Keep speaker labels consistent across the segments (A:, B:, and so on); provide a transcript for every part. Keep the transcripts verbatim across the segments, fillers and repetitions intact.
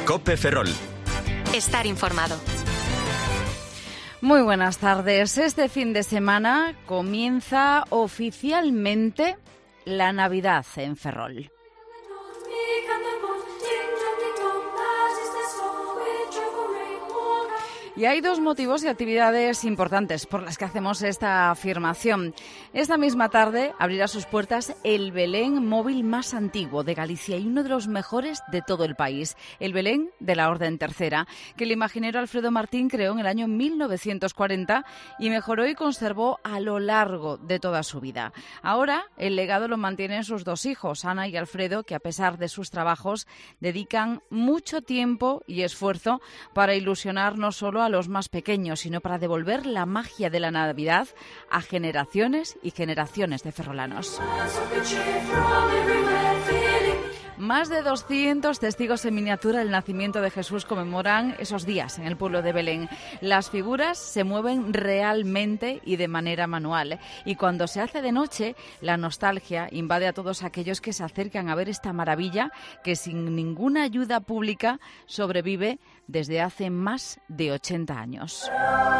A: COPE Ferrol.
B: Estar informado.
C: Muy buenas tardes. Este fin de semana comienza oficialmente la Navidad en Ferrol. Y hay dos motivos y actividades importantes por las que hacemos esta afirmación. Esta misma tarde abrirá sus puertas el Belén móvil más antiguo de Galicia y uno de los mejores de todo el país, el Belén de la Orden Tercera, que el imaginero Alfredo Martín creó en el año mil novecientos cuarenta y mejoró y conservó a lo largo de toda su vida. Ahora el legado lo mantienen sus dos hijos, Ana y Alfredo, que a pesar de sus trabajos dedican mucho tiempo y esfuerzo para ilusionar no solo a a los más pequeños, sino para devolver la magia de la Navidad a generaciones y generaciones de ferrolanos. Más de doscientos testigos en miniatura del nacimiento de Jesús conmemoran esos días en el pueblo de Belén. Las figuras se mueven realmente y de manera manual. Y cuando se hace de noche, la nostalgia invade a todos aquellos que se acercan a ver esta maravilla que sin ninguna ayuda pública sobrevive desde hace más de ochenta años.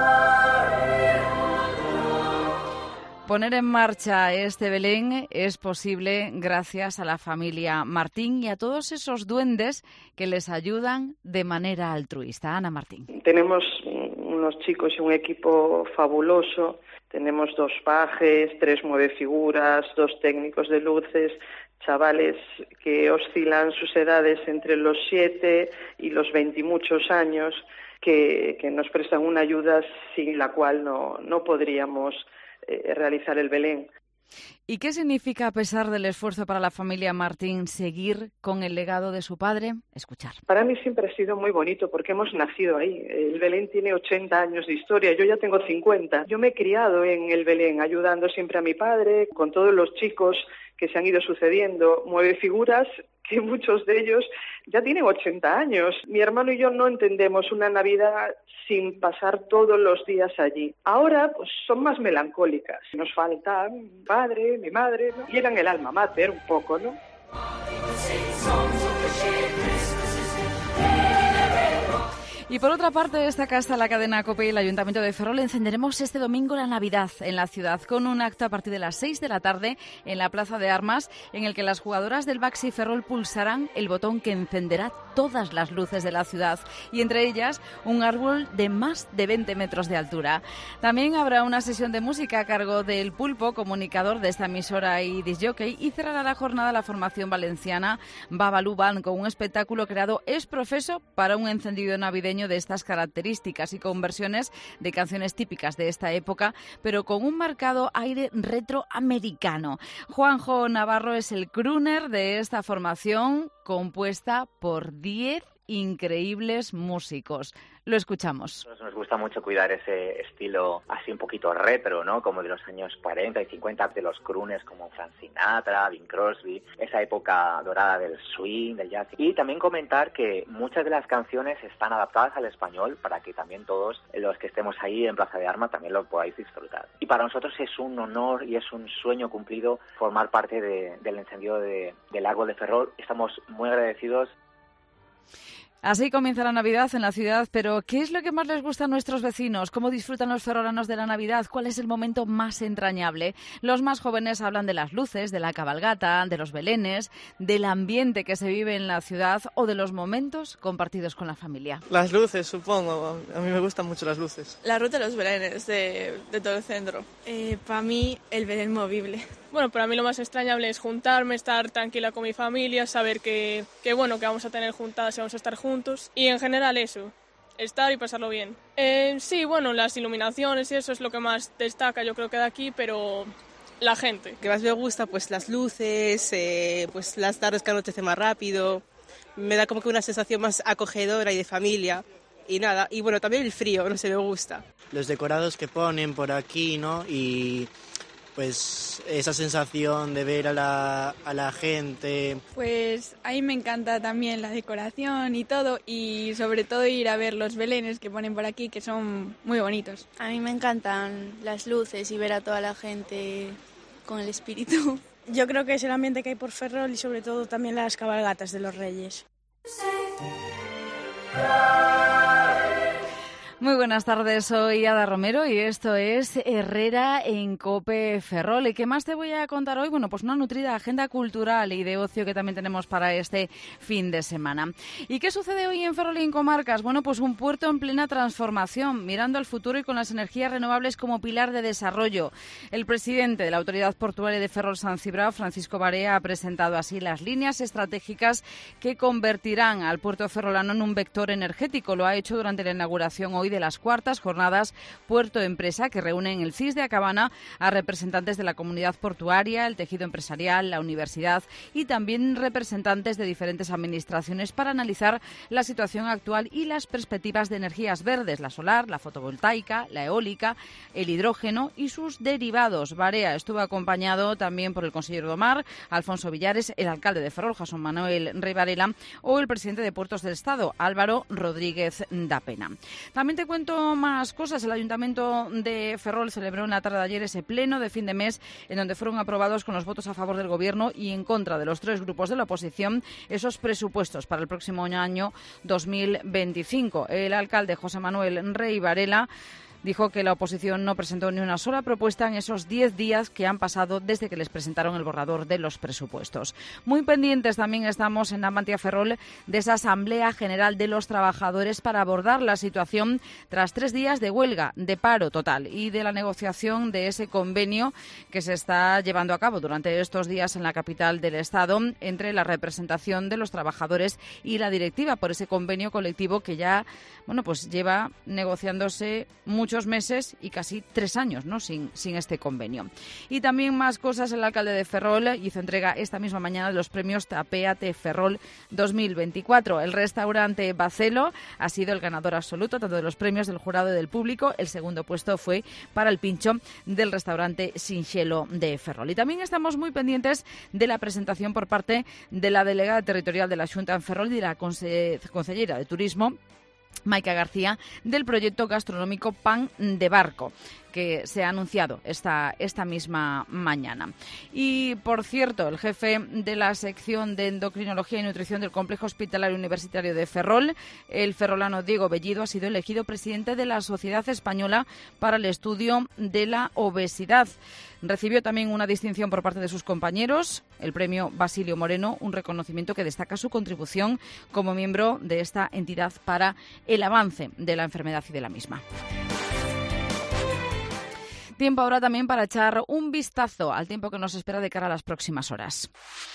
C: Poner en marcha este Belén es posible gracias a la familia Martín y a todos esos duendes que les ayudan de manera altruista. Ana Martín.
D: Tenemos unos chicos y un equipo fabuloso. Tenemos dos pajes, tres muevefiguras, dos técnicos de luces, chavales que oscilan sus edades entre los siete y los veinte y muchos años, que, que nos prestan una ayuda sin la cual no, no podríamos eh, realizar el Belén.
C: ¿Y qué significa, a pesar del esfuerzo para la familia Martín, seguir con el legado de su padre? Escuchar.
D: Para mí siempre ha sido muy bonito porque hemos nacido ahí. El Belén tiene ochenta años de historia, yo ya tengo cincuenta. Yo me he criado en el Belén, ayudando siempre a mi padre, con todos los chicos que se han ido sucediendo. Mueve figuras que muchos de ellos ya tienen ochenta años. Mi hermano y yo no entendemos una Navidad sin pasar todos los días allí. Ahora, pues, son más melancólicas. Nos falta mi padre, mi madre, ¿no? Y eran el alma mater un poco, ¿no?
C: Y por otra parte, destaca hasta la cadena COPE y el Ayuntamiento de Ferrol. Encenderemos este domingo la Navidad en la ciudad con un acto a partir de las seis de la tarde en la Plaza de Armas, en el que las jugadoras del Baxi Ferrol pulsarán el botón que encenderá todas las luces de la ciudad y entre ellas un árbol de más de veinte metros de altura. También habrá una sesión de música a cargo del Pulpo, comunicador de esta emisora y discjockey, y cerrará la jornada la formación valenciana Babalú Band con un espectáculo creado ex profeso para un encendido navideño de estas características y con versiones de canciones típicas de esta época, pero con un marcado aire retroamericano. Juanjo Navarro es el crooner de esta formación, compuesta por diez increíbles músicos. Lo escuchamos.
E: Nos gusta mucho cuidar ese estilo así un poquito retro, ¿no? Como de los años cuarenta y cincuenta, de los crooners como Frank Sinatra, Bing Crosby, esa época dorada del swing, del jazz. Y también comentar que muchas de las canciones están adaptadas al español para que también todos los que estemos ahí en Plaza de Armas también lo podáis disfrutar. Y para nosotros es un honor y es un sueño cumplido formar parte de, del encendido de, del árbol de Ferrol. Estamos muy agradecidos.
C: Así comienza la Navidad en la ciudad, pero ¿qué es lo que más les gusta a nuestros vecinos? ¿Cómo disfrutan los ferrolanos de la Navidad? ¿Cuál es el momento más entrañable? Los más jóvenes hablan de las luces, de la cabalgata, de los belenes, del ambiente que se vive en la ciudad o de los momentos compartidos con la familia.
F: Las luces, supongo. A mí me gustan mucho las luces.
G: La ruta de los belenes de, de todo el centro.
H: Eh, para mí, el Belén movible.
G: Bueno, para mí lo más extrañable es juntarme, estar tranquila con mi familia, saber que, que bueno, que vamos a tener juntadas y vamos a estar juntos. Y en general eso, estar y pasarlo bien. Eh, sí, bueno, las iluminaciones y eso es lo que más destaca, yo creo que de aquí, pero la gente.
F: Lo que más me gusta, pues las luces, eh, pues las tardes que anochece más rápido. Me da como que una sensación más acogedora y de familia. Y nada, y bueno, también el frío, no sé, me gusta.
I: Los decorados que ponen por aquí, ¿no? Y pues esa sensación de ver a la, a la gente.
H: Pues a mí me encanta también la decoración y todo, y sobre todo ir a ver los belenes que ponen por aquí, que son muy bonitos.
J: A mí me encantan las luces y ver a toda la gente con el espíritu.
K: Yo creo que es el ambiente que hay por Ferrol y sobre todo también las cabalgatas de los Reyes.
C: Muy buenas tardes, soy Ada Romero y esto es Herrera en COPE Ferrol. ¿Y qué más te voy a contar hoy? Bueno, pues una nutrida agenda cultural y de ocio que también tenemos para este fin de semana. ¿Y qué sucede hoy en Ferrol y en comarcas? Bueno, pues un puerto en plena transformación, mirando al futuro y con las energías renovables como pilar de desarrollo. El presidente de la Autoridad Portuaria de Ferrol San Cibrao, Francisco Barea, ha presentado así las líneas estratégicas que convertirán al puerto ferrolano en un vector energético. Lo ha hecho durante la inauguración hoy de las cuartas jornadas Puerto Empresa, que reúnen en el C I S de Acabana a representantes de la comunidad portuaria, el tejido empresarial, la universidad y también representantes de diferentes administraciones para analizar la situación actual y las perspectivas de energías verdes, la solar, la fotovoltaica, la eólica, el hidrógeno y sus derivados. Barea estuvo acompañado también por el consejero do Mar, Alfonso Villares, el alcalde de Ferrol, José Manuel Rey Varela, o el presidente de Puertos del Estado, Álvaro Rodríguez da Pena. También te cuento más cosas. El Ayuntamiento de Ferrol celebró en la tarde de ayer ese pleno de fin de mes en donde fueron aprobados con los votos a favor del Gobierno y en contra de los tres grupos de la oposición esos presupuestos para el próximo año dos mil veinticinco. El alcalde José Manuel Rey Varela dijo que la oposición no presentó ni una sola propuesta en esos diez días que han pasado desde que les presentaron el borrador de los presupuestos. Muy pendientes también estamos en Navantia Ferrol de esa Asamblea General de los Trabajadores para abordar la situación tras tres días de huelga, de paro total y de la negociación de ese convenio que se está llevando a cabo durante estos días en la capital del Estado entre la representación de los trabajadores y la directiva por ese convenio colectivo que ya, bueno, pues lleva negociándose muchos meses y casi tres años, ¿no?, sin, sin este convenio. Y también más cosas. El alcalde de Ferrol hizo entrega esta misma mañana de los premios Tapéate Ferrol dos mil veinticuatro. El restaurante Bacelo ha sido el ganador absoluto tanto de los premios del jurado y del público. El segundo puesto fue para el pincho del restaurante Sinxelo de Ferrol. Y también estamos muy pendientes de la presentación por parte de la delegada territorial de la Xunta en Ferrol y de la conse- consellera de Turismo, Maica García, del proyecto gastronómico Pan de Barco, que se ha anunciado esta, esta misma mañana. Y, por cierto, el jefe de la sección de endocrinología y nutrición del Complejo Hospitalario Universitario de Ferrol, el ferrolano Diego Bellido, ha sido elegido presidente de la Sociedad Española para el Estudio de la Obesidad. Recibió también una distinción por parte de sus compañeros, el premio Basilio Moreno, un reconocimiento que destaca su contribución como miembro de esta entidad para el avance de la enfermedad y de la misma. Tiempo ahora también para echar un vistazo al tiempo que nos espera de cara a las próximas horas.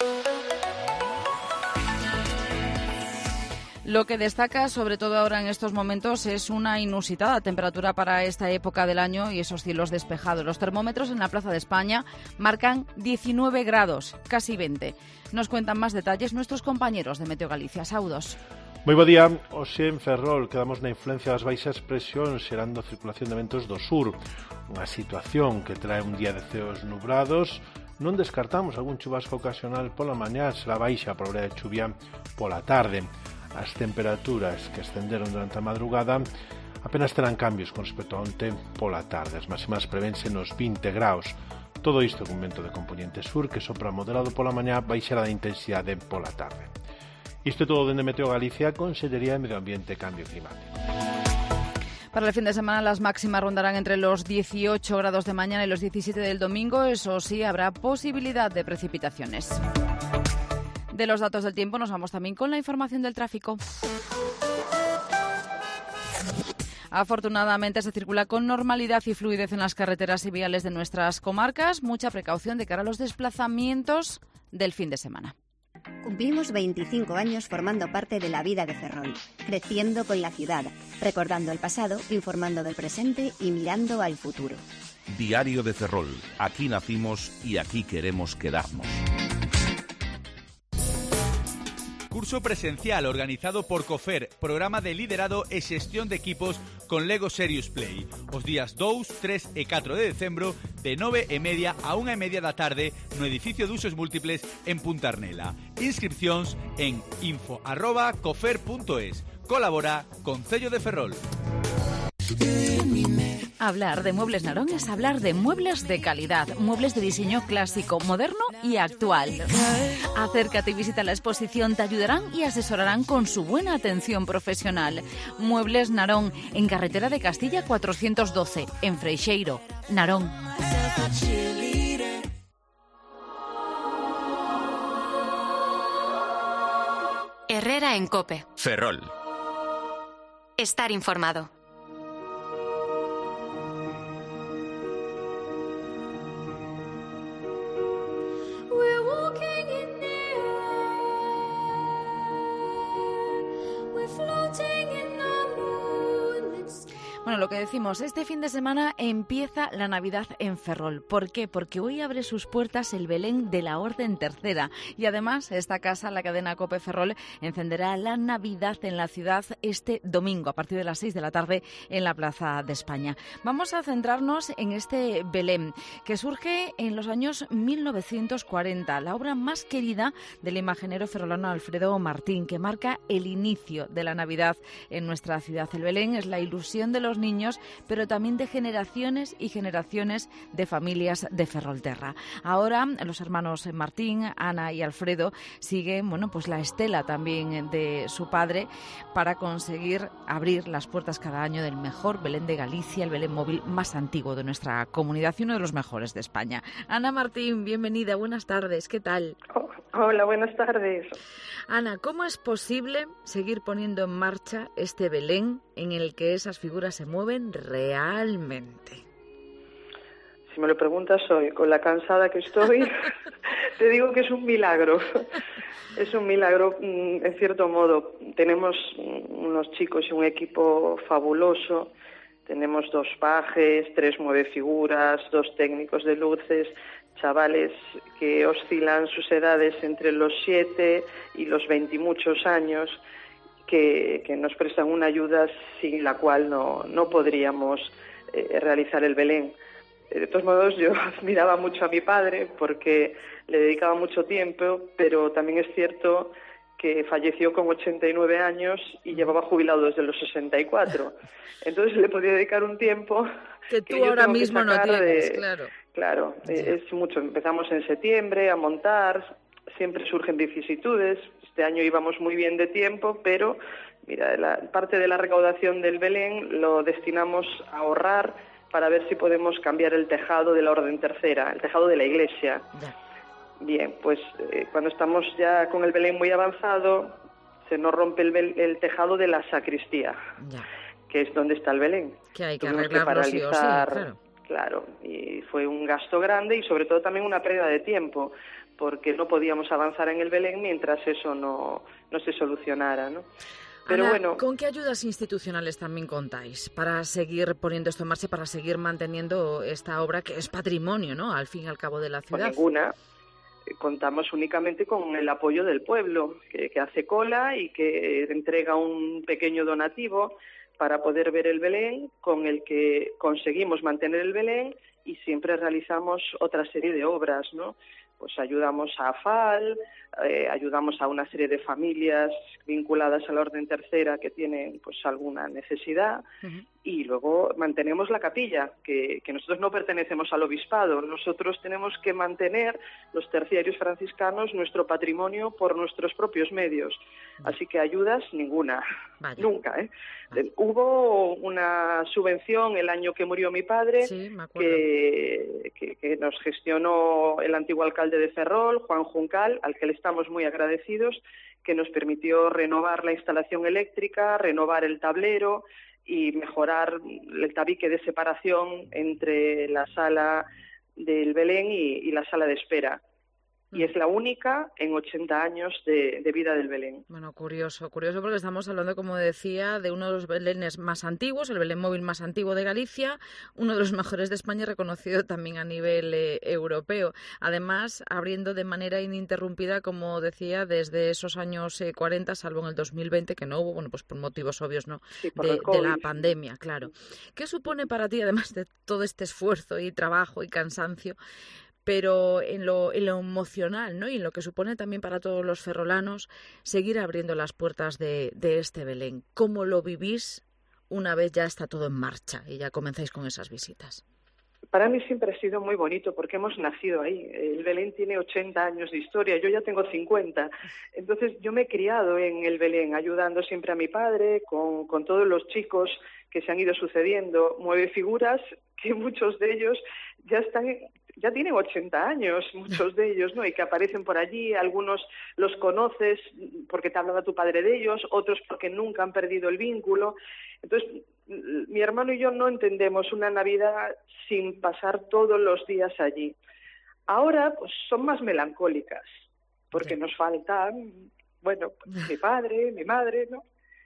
C: Lo que destaca, sobre todo ahora en estos momentos, es una inusitada temperatura para esta época del año y esos cielos despejados. Los termómetros en la Plaza de España marcan diecinueve grados, casi veinte. Nos cuentan más detalles nuestros compañeros de Meteo Galicia. Saudos.
A: Moi bo día. Hoxe en Ferrol quedamos na influencia das baixas presións xerando circulación de ventos do sur. Unha situación que trae un día de ceos nubrados. Non descartamos algún chubasco ocasional pola mañá, será baixa a probabilidade de chuvia pola tarde. As temperaturas que ascenderon durante a madrugada apenas terán cambios con respecto a onte pola tarde. As máximas prevense nos vinte graus. Todo isto con vento de componente sur que sopra moderado pola mañá, baixará de intensidade pola tarde. Isto é todo dende Meteo Galicia, Consellería de Medio Ambiente e Cambio Climático.
C: Para el fin de semana las máximas rondarán entre los dieciocho grados de mañana y los diecisiete del domingo. Eso sí, habrá posibilidad de precipitaciones. De los datos del tiempo nos vamos también con la información del tráfico. Afortunadamente se circula con normalidad y fluidez en las carreteras y viales de nuestras comarcas. Mucha precaución de cara a los desplazamientos del fin de semana.
K: Cumplimos veinticinco años formando parte de la vida de Ferrol, creciendo con la ciudad, recordando el pasado, informando del presente y mirando al futuro.
L: Diario de Ferrol. Aquí nacimos y aquí queremos quedarnos.
M: Curso presencial organizado por COFER, programa de liderado e xestión de equipos con Lego Serious Play. Os días dous, tres e catro de decembro, de nove e media a unha e media da tarde, no edificio de usos múltiples en Punta Arnela. Inscripcións en info arroba cofer punto es. Colabora Concello de Ferrol.
C: Hablar de Muebles Narón es hablar de muebles de calidad, muebles de diseño clásico, moderno y actual. Acércate y visita la exposición, te ayudarán y asesorarán con su buena atención profesional. Muebles Narón, en carretera de Castilla cuatrocientos doce, en Freixeiro, Narón.
B: Herrera en COPE.
L: Ferrol.
B: Estar informado.
C: Bueno, lo que decimos, este fin de semana empieza la Navidad en Ferrol. ¿Por qué? Porque hoy abre sus puertas el Belén de la Orden Tercera. Y además, esta casa, la cadena COPE Ferrol, encenderá la Navidad en la ciudad este domingo, a partir de las seis de la tarde, en la Plaza de España. Vamos a centrarnos en este Belén, que surge en los años mil novecientos cuarenta, la obra más querida del imaginero ferrolano Alfredo Martín, que marca el inicio de la Navidad en nuestra ciudad. El Belén es la ilusión de los niños, pero también de generaciones y generaciones de familias de Ferrolterra. Ahora los hermanos Martín, Ana y Alfredo siguen, bueno, pues la estela también de su padre para conseguir abrir las puertas cada año del mejor Belén de Galicia, el Belén móvil más antiguo de nuestra comunidad y uno de los mejores de España. Ana Martín, bienvenida, buenas tardes, ¿qué tal?
D: Oh, hola, buenas tardes.
C: Ana, ¿cómo es posible seguir poniendo en marcha este Belén en el que esas figuras se mueven realmente?
D: Si me lo preguntas hoy, con la cansada que estoy, te digo que es un milagro. Es un milagro, en cierto modo. Tenemos unos chicos y un equipo fabuloso. Tenemos dos pajes, tres mueve figuras, dos técnicos de luces, chavales que oscilan sus edades entre los siete y los veinte y muchos años, que, que nos prestan una ayuda sin la cual no, no podríamos eh, realizar el Belén. De todos modos, yo admiraba mucho a mi padre porque le dedicaba mucho tiempo, pero también es cierto que falleció con ochenta y nueve años y llevaba jubilado desde los sesenta y cuatro. Entonces le podía dedicar un tiempo
C: que tú
D: que
C: ahora mismo no tienes,
D: de,
C: claro.
D: Claro, sí. Es mucho. Empezamos en septiembre a montar, siempre surgen vicisitudes. Este año íbamos muy bien de tiempo, pero mira, la parte de la recaudación del Belén lo destinamos a ahorrar para ver si podemos cambiar el tejado de la Orden Tercera, el tejado de la iglesia. Ya. Bien, pues eh, cuando estamos ya con el Belén muy avanzado, se nos rompe el, el tejado de la sacristía, ya. que es donde está el Belén.
C: Que hay que
D: Tuvimos
C: arreglarlo
D: que paralizar,
C: sí o sí, claro.
D: Claro, y fue un gasto grande y sobre todo también una pérdida de tiempo, porque no podíamos avanzar en el Belén mientras eso no, no se solucionara, ¿no? Pero
C: Ana,
D: bueno,
C: ¿con qué ayudas institucionales también contáis para seguir poniendo esto en marcha, para seguir manteniendo esta obra que es patrimonio, ¿no? Al fin y al cabo de la ciudad.
D: Con ninguna. Contamos únicamente con el apoyo del pueblo, que, que hace cola y que entrega un pequeño donativo para poder ver el Belén, con el que conseguimos mantener el Belén y siempre realizamos otra serie de obras, ¿no? Pues ayudamos a AFAL, eh, ayudamos a una serie de familias vinculadas a la Orden Tercera que tienen pues alguna necesidad. Uh-huh. Y luego mantenemos la capilla, que, que nosotros no pertenecemos al obispado, nosotros tenemos que mantener, los terciarios franciscanos, nuestro patrimonio por nuestros propios medios. Así que ayudas ninguna, Vaya. nunca. ¿eh? Vaya. Hubo una subvención el año que murió mi padre,
C: sí, me acuerdo.
D: que, que, que nos gestionó el antiguo alcalde de Ferrol, Juan Juncal, al que le estamos muy agradecidos, que nos permitió renovar la instalación eléctrica, renovar el tablero y mejorar el tabique de separación entre la sala del Belén y, y la sala de espera. Y es la única en ochenta años de, de vida del Belén.
C: Bueno, curioso, curioso porque estamos hablando, como decía, de uno de los Belenes más antiguos, el Belén móvil más antiguo de Galicia, uno de los mejores de España, reconocido también a nivel eh, europeo. Además, abriendo de manera ininterrumpida, como decía, desde esos años eh, cuarenta, salvo en el dos mil veinte, que no hubo, bueno, pues por motivos obvios, ¿no?
D: Sí, por
C: de,
D: el COVID.
C: de la pandemia, claro. ¿Qué supone para ti, además de todo este esfuerzo y trabajo y cansancio, pero en lo, en lo emocional, ¿no? Y en lo que supone también para todos los ferrolanos seguir abriendo las puertas de, de este Belén? ¿Cómo lo vivís una vez ya está todo en marcha y ya comenzáis con esas visitas?
D: Para mí siempre ha sido muy bonito porque hemos nacido ahí. El Belén tiene ochenta años de historia, yo ya tengo cincuenta. Entonces yo me he criado en el Belén, ayudando siempre a mi padre, con, con todos los chicos que se han ido sucediendo. Mueve figuras que muchos de ellos ya están, ya tienen ochenta años, muchos de ellos, ¿no? Y que aparecen por allí, algunos los conoces porque te hablaba tu padre de ellos, otros porque nunca han perdido el vínculo. Entonces, mi hermano y yo no entendemos una Navidad sin pasar todos los días allí. Ahora, pues son más melancólicas, porque nos faltan, bueno, pues, mi padre, mi madre, ¿no?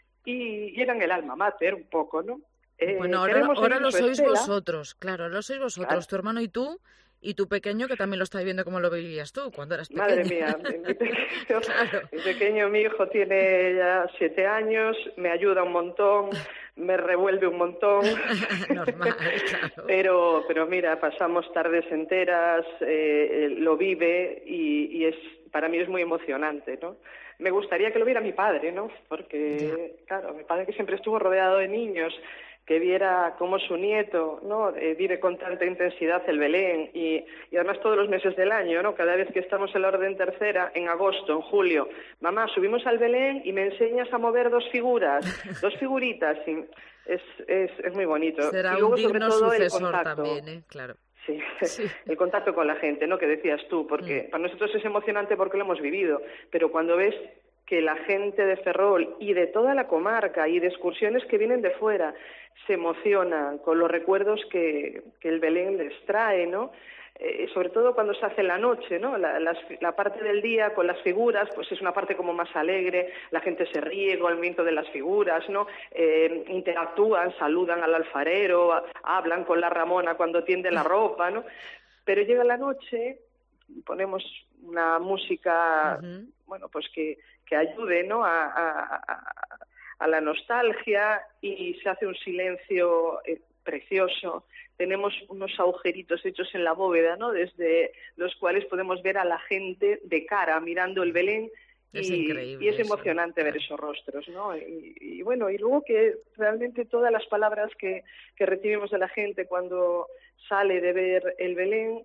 D: Y, y eran el alma mater un poco, ¿no? Eh,
C: bueno, ahora, ahora lo sois estela. vosotros, claro, lo sois vosotros, claro. Tu hermano y tú, y tu pequeño, que también lo está viviendo como lo vivías tú cuando eras pequeño.
D: Madre mía, mi pequeño, claro. mi pequeño, mi hijo tiene ya siete años, me ayuda un montón, me revuelve un montón.
C: Normal, claro.
D: Pero, pero mira, pasamos tardes enteras, eh, lo vive y, y es para mí es muy emocionante, ¿no? Me gustaría que lo viera mi padre, ¿no? Porque, yeah. claro, mi padre que siempre estuvo rodeado de niños, que viera cómo su nieto, ¿no? Eh, vive con tanta intensidad el Belén y, y además todos los meses del año, ¿no? Cada vez que estamos en la Orden Tercera, en agosto, en julio, mamá, subimos al Belén y me enseñas a mover dos figuras, dos figuritas, y es, es, es muy bonito.
C: Será
D: y luego,
C: un digno
D: sobre todo,
C: sucesor
D: el contacto.
C: También, ¿eh? Claro.
D: Sí. sí, el contacto con la gente, ¿no? Que decías tú, porque mm. para nosotros es emocionante porque lo hemos vivido, pero cuando ves que la gente de Ferrol y de toda la comarca y de excursiones que vienen de fuera se emocionan con los recuerdos que, que el Belén les trae, ¿no? Eh, sobre todo cuando se hace la noche, ¿no? La, las, la parte del día con las figuras, pues es una parte como más alegre, la gente se ríe con el movimiento de las figuras, ¿no? Eh, interactúan, saludan al alfarero, a, hablan con la Ramona cuando tiende la ropa, ¿no? Pero llega la noche, ponemos una música, uh-huh. bueno, pues que, que ayude, ¿no? A, a, a, a la nostalgia y se hace un silencio eh, precioso. Tenemos unos agujeritos hechos en la bóveda, ¿no? Desde los cuales podemos ver a la gente de cara mirando el Belén y es, y es emocionante eso. Ver esos rostros, ¿no? Y, y bueno, y luego que realmente todas las palabras que, que recibimos de la gente cuando sale de ver el Belén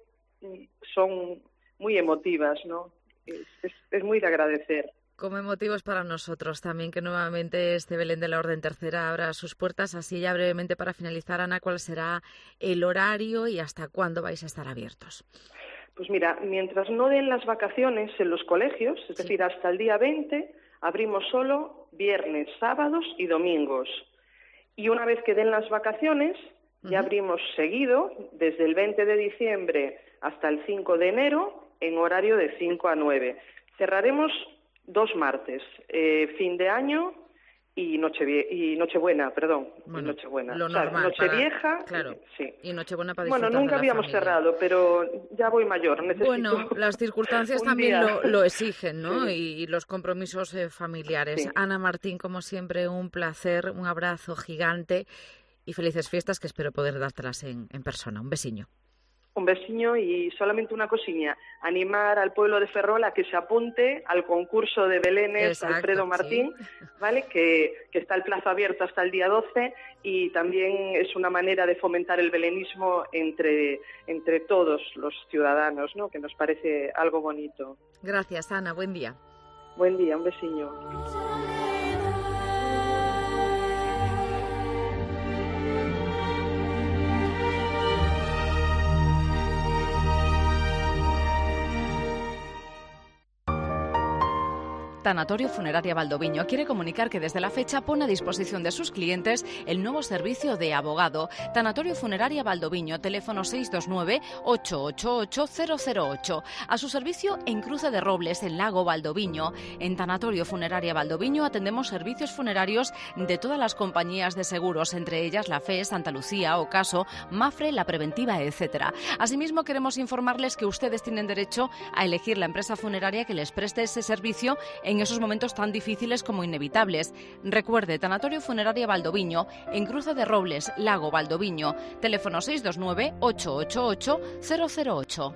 D: son muy emotivas, ¿no? Es, es, es muy de agradecer.
C: Como emotivos para nosotros también que nuevamente este Belén de la Orden Tercera abra sus puertas. Así ya brevemente para finalizar, Ana, ¿cuál será el horario y hasta cuándo vais a estar abiertos?
D: Pues mira, mientras no den las vacaciones en los colegios, es sí. decir, hasta el día veinte, abrimos solo viernes, sábados y domingos. Y una vez que den las vacaciones, ya uh-huh. abrimos seguido, desde el veinte de diciembre hasta el cinco de enero, en horario de cinco a nueve. Cerraremos dos martes, eh, fin de año y, noche, y Nochebuena, perdón,
C: bueno,
D: y Nochebuena.
C: Lo
D: o sea,
C: normal
D: Nochevieja,
C: para, claro,
D: sí.
C: Y Nochebuena para disfrutar.
D: Bueno, nunca
C: de la
D: habíamos
C: familia.
D: cerrado, pero ya voy mayor, necesito.
C: Bueno, las circunstancias también lo, lo exigen, ¿no?
D: Sí.
C: Y, y los compromisos eh, familiares.
D: Sí.
C: Ana Martín, como siempre, un placer, un abrazo gigante y felices fiestas que espero poder dártelas en, en persona. Un besiño.
D: Un besiño y solamente una cosilla, animar al pueblo de Ferrol a que se apunte al concurso de Belénes. Exacto, Alfredo Martín, sí. ¿vale? Que, que está el plazo abierto hasta el día doce y también es una manera de fomentar el belenismo entre, entre todos los ciudadanos, ¿no? Que nos parece algo bonito.
C: Gracias, Ana, buen día.
D: Buen día, un besiño.
C: Tanatorio Funeraria Valdoviño quiere comunicar que desde la fecha pone a disposición de sus clientes el nuevo servicio de abogado. Tanatorio Funeraria Valdoviño, teléfono seis dos nueve, ocho ocho ocho, cero cero ocho. A su servicio en Cruce de Robles, en Lago Valdoviño. En Tanatorio Funeraria Valdoviño atendemos servicios funerarios de todas las compañías de seguros, entre ellas la F E, Santa Lucía, Ocaso, Mafre, La Preventiva, etcétera. Asimismo, queremos informarles que ustedes tienen derecho a elegir la empresa funeraria que les preste ese servicio en esos momentos tan difíciles como inevitables. Recuerde, Tanatorio Funeraria Valdoviño, en Cruce de Robles, Lago Valdoviño, teléfono seis dos nueve, ocho ocho ocho, cero cero ocho.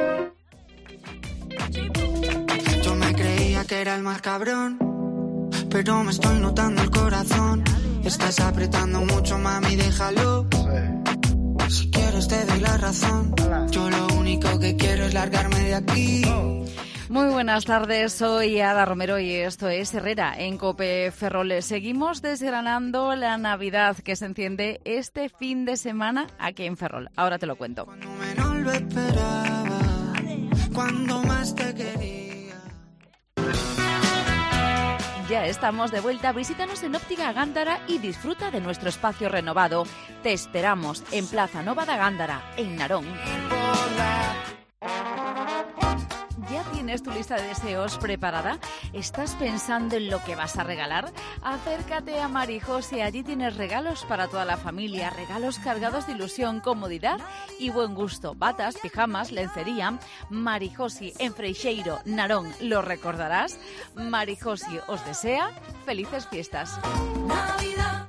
N: Yo me creía que era el más cabrón, pero me estoy notando el corazón. Estás apretando mucho, mami, déjalo. Si quieres te doy la razón. Yo lo único que quiero es largarme de aquí.
C: Muy buenas tardes, soy Ada Romero y esto es Herrera en COPE Ferrol. Seguimos desgranando la Navidad que se enciende este fin de semana aquí en Ferrol. Ahora te lo cuento.
N: Cuando menos lo esperaba, cuando más te quería.
C: Ya estamos de vuelta. Visítanos en Óptica Gándara y disfruta de nuestro espacio renovado. Te esperamos en Plaza Nova da Gándara, en Narón. ¿Ya tienes tu lista de deseos preparada? ¿Estás pensando en lo que vas a regalar? Acércate a Marijosi, allí tienes regalos para toda la familia, regalos cargados de ilusión, comodidad y buen gusto. Batas, pijamas, lencería. Marijosi en Freixeiro, Narón, ¿lo recordarás? Marijosi os desea felices fiestas. Navidad.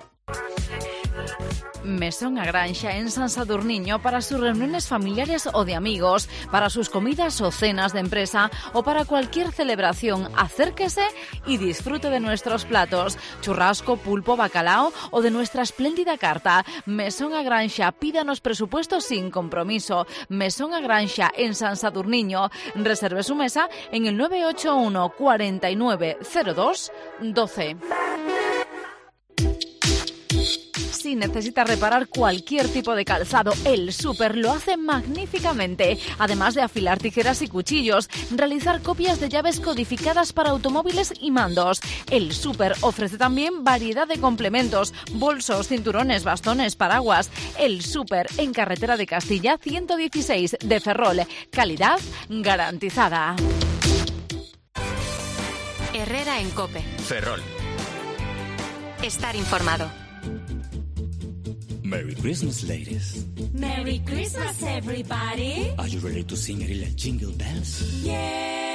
C: Mesón a Granxa en San Sadurniño para sus reuniones familiares o de amigos, para sus comidas o cenas de empresa o para cualquier celebración. Acérquese y disfrute de nuestros platos, churrasco, pulpo, bacalao o de nuestra espléndida carta. Mesón a Granxa, pídanos presupuesto sin compromiso. Mesón a Granxa en San Sadurniño. Reserve su mesa en el nueve ocho uno, cuarenta y nueve, cero dos, doce. Si necesitas reparar cualquier tipo de calzado, El Súper lo hace magníficamente. Además de afilar tijeras y cuchillos, realizar copias de llaves codificadas para automóviles y mandos. El Súper ofrece también variedad de complementos, bolsos, cinturones, bastones, paraguas. El Súper en Carretera de Castilla ciento dieciséis de Ferrol. Calidad garantizada.
B: Herrera en COPE.
L: Ferrol.
B: Estar informado.
O: Merry Christmas, ladies.
P: Merry Christmas, everybody.
O: Are you ready to sing a little Jingle Bells?
P: Yes.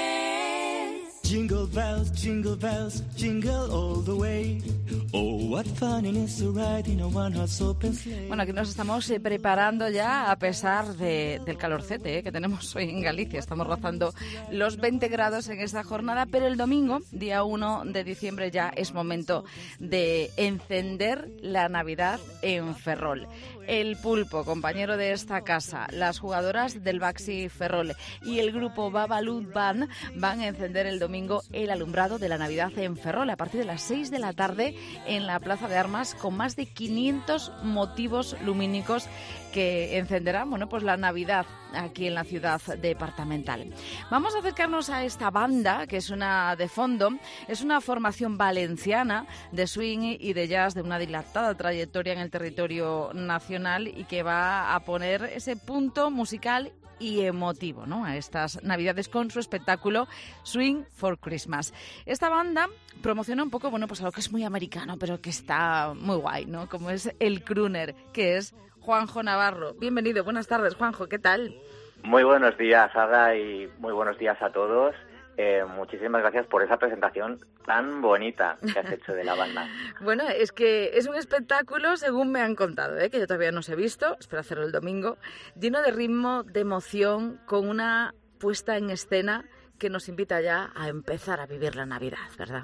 O: Jingle bells, jingle bells, jingle all the way. Oh, what fun it is to ride in a one-horse open sleigh.
C: Bueno, aquí nos estamos eh, preparando ya a pesar de, del calorcete eh, que tenemos hoy en Galicia. Estamos rozando los veinte grados en esta jornada, pero el domingo, día uno de diciembre, ya es momento de encender la Navidad en Ferrol. El Pulpo, compañero de esta casa, las jugadoras del Baxi Ferrol y el grupo Babalut Band van a encender el domingo el alumbrado de la Navidad en Ferrol a partir de las seis de la tarde en la Plaza de Armas, con más de quinientos motivos lumínicos que encenderán, bueno, pues la Navidad aquí en la ciudad departamental. Vamos a acercarnos a esta banda que suena de fondo. Es una formación valenciana de swing y de jazz de una dilatada trayectoria en el territorio nacional y que va a poner ese punto musical y emotivo, ¿no?, a estas Navidades con su espectáculo Swing for Christmas. Esta banda promociona un poco, bueno, pues algo que es muy americano, pero que está muy guay, ¿no?, como es el crooner, que es Juanjo Navarro. Bienvenido, buenas tardes, Juanjo, ¿qué tal?
E: Muy buenos días, Ada, y muy buenos días a todos. Eh, muchísimas gracias por esa presentación tan bonita que has hecho de la banda.
C: Bueno, es que es un espectáculo, según me han contado, ¿eh? que yo todavía no os he visto, espero hacerlo el domingo, lleno de ritmo, de emoción, con una puesta en escena que nos invita ya a empezar a vivir la Navidad, ¿verdad?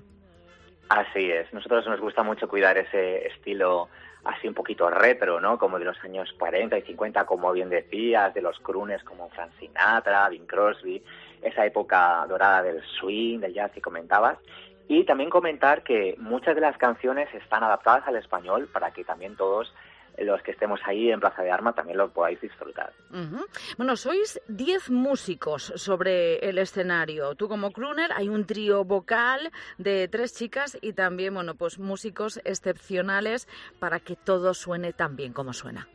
E: Así es, nosotros nos gusta mucho cuidar ese estilo así un poquito retro, ¿no?, como de los años cuarenta y cincuenta, como bien decías, de los crooners como Frank Sinatra, Bing Crosby, esa época dorada del swing, del jazz que comentabas. Y también comentar que muchas de las canciones están adaptadas al español para que también todos los que estemos ahí en Plaza de Armas también lo podáis disfrutar.
C: Uh-huh. Bueno, sois diez músicos sobre el escenario. Tú como crooner, hay un trío vocal de tres chicas y también, bueno, pues músicos excepcionales para que todo suene tan bien como suena.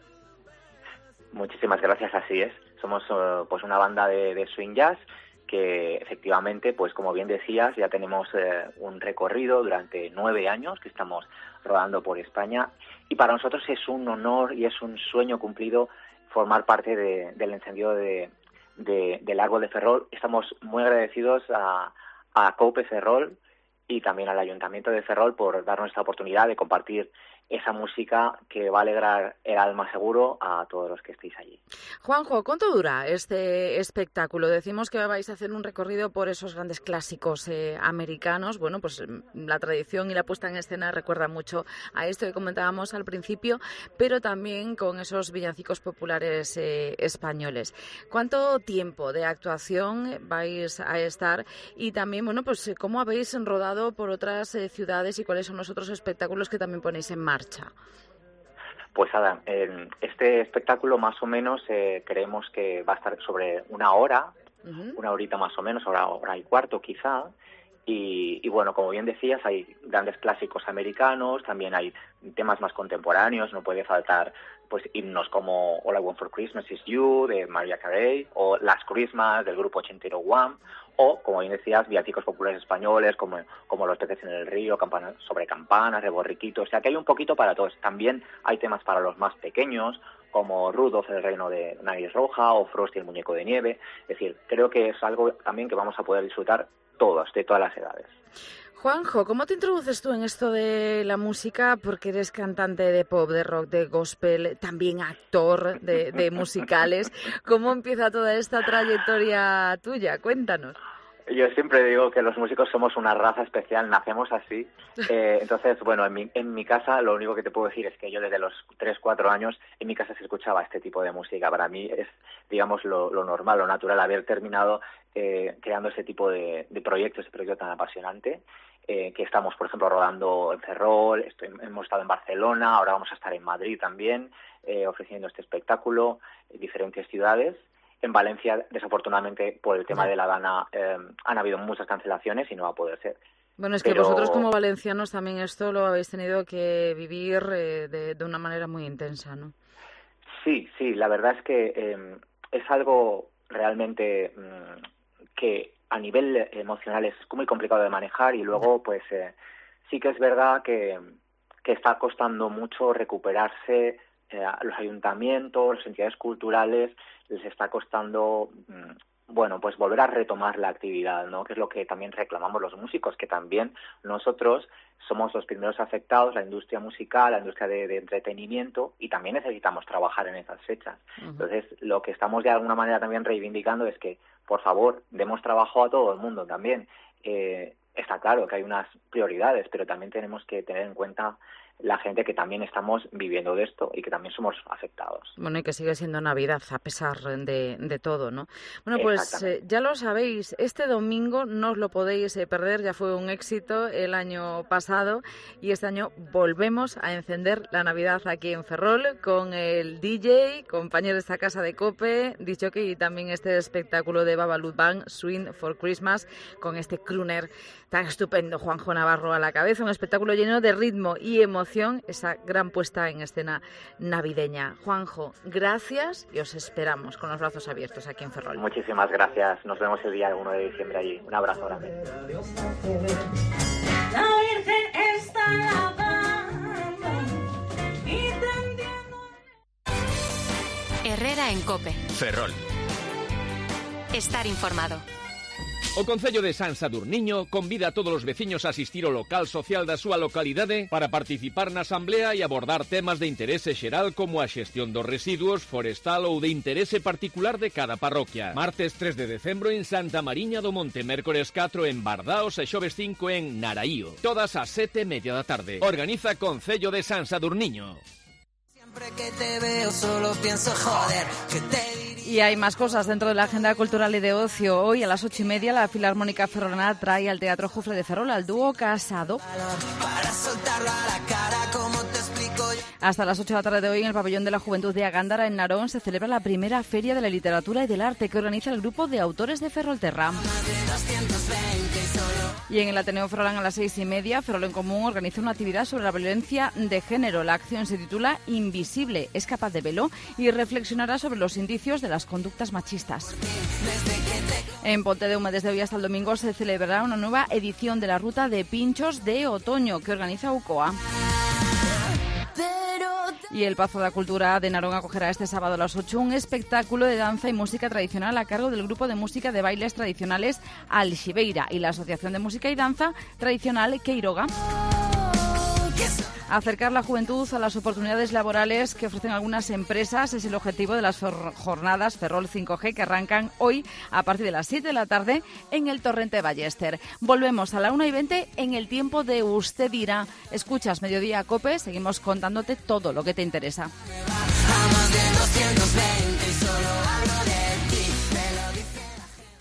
E: Muchísimas gracias, así es. Somos uh, pues una banda de, de swing jazz que efectivamente, pues como bien decías, ya tenemos eh, un recorrido durante nueve años que estamos rodando por España y para nosotros es un honor y es un sueño cumplido formar parte de, del encendido de, de, del árbol de Ferrol. Estamos muy agradecidos a, a COPE Ferrol y también al Ayuntamiento de Ferrol por darnos esta oportunidad de compartir esa música que va a alegrar el alma seguro a todos los que estéis allí.
C: Juanjo, ¿cuánto dura este espectáculo? Decimos que vais a hacer un recorrido por esos grandes clásicos eh, americanos. Bueno, pues la tradición y la puesta en escena recuerda mucho a esto que comentábamos al principio, pero también con esos villancicos populares eh, españoles. ¿Cuánto tiempo de actuación vais a estar? Y también, bueno, pues cómo habéis rodado por otras eh, ciudades y cuáles son los otros espectáculos que también ponéis en marcha.
E: Pues Adam, eh, este espectáculo más o menos eh, creemos que va a estar sobre una hora, uh-huh. una horita más o menos, hora, hora y cuarto quizá, y, y bueno, como bien decías, hay grandes clásicos americanos, también hay temas más contemporáneos, no puede faltar pues himnos como All I Want for Christmas Is You, de Mariah Carey, o Last Christmas, del grupo ochentero One, o, como bien decías, villancicos populares españoles, como, como Los peces en el río, Campanas sobre campanas, de Borriquito, o sea que hay un poquito para todos. También hay temas para los más pequeños, como Rudolph, el reino de Nariz Roja, o Frosty, el muñeco de nieve. Es decir, creo que es algo también que vamos a poder disfrutar todos, de todas las edades.
C: Juanjo, ¿cómo te introduces tú en esto de la música? Porque eres cantante de pop, de rock, de gospel, también actor de, de musicales. ¿Cómo empieza toda esta trayectoria tuya? Cuéntanos.
E: Yo siempre digo que los músicos somos una raza especial, nacemos así. Eh, entonces, bueno, en mi, en mi casa lo único que te puedo decir es que yo desde los tres, cuatro años en mi casa se escuchaba este tipo de música. Para mí es, digamos, lo, lo normal, lo natural, haber terminado eh, creando ese tipo de, de proyectos, ese proyecto tan apasionante. Eh, que estamos, por ejemplo, rodando en Ferrol, estoy, hemos estado en Barcelona, ahora vamos a estar en Madrid también, eh, ofreciendo este espectáculo en diferentes ciudades. En Valencia, desafortunadamente, por el tema de la Dana, eh, han habido muchas cancelaciones y no va a poder ser.
C: Bueno, es que
E: Pero...
C: vosotros como valencianos también esto lo habéis tenido que vivir eh, de, de una manera muy intensa, ¿no?
E: Sí, sí, la verdad es que eh, es algo realmente mmm, que a nivel emocional es muy complicado de manejar y luego pues eh, sí que es verdad que, que está costando mucho recuperarse eh, a los ayuntamientos, las entidades culturales, les está costando mmm, bueno, pues volver a retomar la actividad, ¿no? Que es lo que también reclamamos los músicos, que también nosotros somos los primeros afectados, la industria musical, la industria de, de entretenimiento, y también necesitamos trabajar en esas fechas. Uh-huh. Entonces, lo que estamos de alguna manera también reivindicando es que, por favor, demos trabajo a todo el mundo también. Eh, está claro que hay unas prioridades, pero también tenemos que tener en cuenta la gente que también estamos viviendo de esto y que también somos afectados.
C: Bueno, y que sigue siendo Navidad a pesar de, de todo, ¿no? Bueno, pues eh, ya lo sabéis, este domingo no os lo podéis eh, perder, ya fue un éxito el año pasado y este año volvemos a encender la Navidad aquí en Ferrol con el D J, compañero de esta casa de COPE, dicho que y también este espectáculo de Babalut Band, Swing for Christmas, con este crooner tan estupendo, Juanjo Navarro a la cabeza, un espectáculo lleno de ritmo y emoción, esa gran puesta en escena navideña. Juanjo, gracias y os esperamos con los brazos abiertos aquí en Ferrol.
E: Muchísimas gracias, nos vemos el día uno de diciembre allí. Un abrazo grande.
P: La Virgen está lavando y tendiendo.
B: Herrera en COPE.
L: Ferrol.
B: Estar informado.
Q: O Concello de San Sadurniño convida a todos os veciños a asistir ao local social da súa localidade para participar na asamblea e abordar temas de interese xeral como a xestión dos residuos, forestal ou de interese particular de cada parroquia. Martes tres de decembro en Santa Mariña do Monte, mércores catro en Bardaos e xoves cinco en Naraío. Todas ás sete e media da tarde. Organiza Concello de San Sadurniño.
N: Siempre que te veo solo pienso joder, que te...
C: Y hay más cosas dentro de la agenda cultural y de ocio. Hoy a las ocho y media la Filarmónica Ferrolana trae al Teatro Jofre de Ferrol al dúo Casado. Hasta las ocho de la tarde de hoy en el Pabellón de la Juventud de Agándara en Narón se celebra la primera Feria de la Literatura y del Arte que organiza el grupo de autores de Ferrolterra. Y en el Ateneo Ferrolán a las seis y media, Ferrol en Común organiza una actividad sobre la violencia de género. La acción se titula Invisible, es capaz de verlo y reflexionará sobre los indicios de las conductas machistas. En Pontedeume desde hoy hasta el domingo se celebrará una nueva edición de la Ruta de Pinchos de Otoño que organiza UCOA. Y el Pazo da Cultura de Narón acogerá este sábado a las ocho un espectáculo de danza y música tradicional a cargo del grupo de música de bailes tradicionales Alxibeira y la Asociación de Música y Danza Tradicional Queiroga. Acercar la juventud a las oportunidades laborales que ofrecen algunas empresas es el objetivo de las jornadas Ferrol cinco G que arrancan hoy a partir de las siete de la tarde en el Torrente Ballester. Volvemos a la una y veinte en el tiempo de Usted Dirá. Escuchas Mediodía Cope, seguimos contándote todo lo que te interesa.
N: A más de doscientos veinte.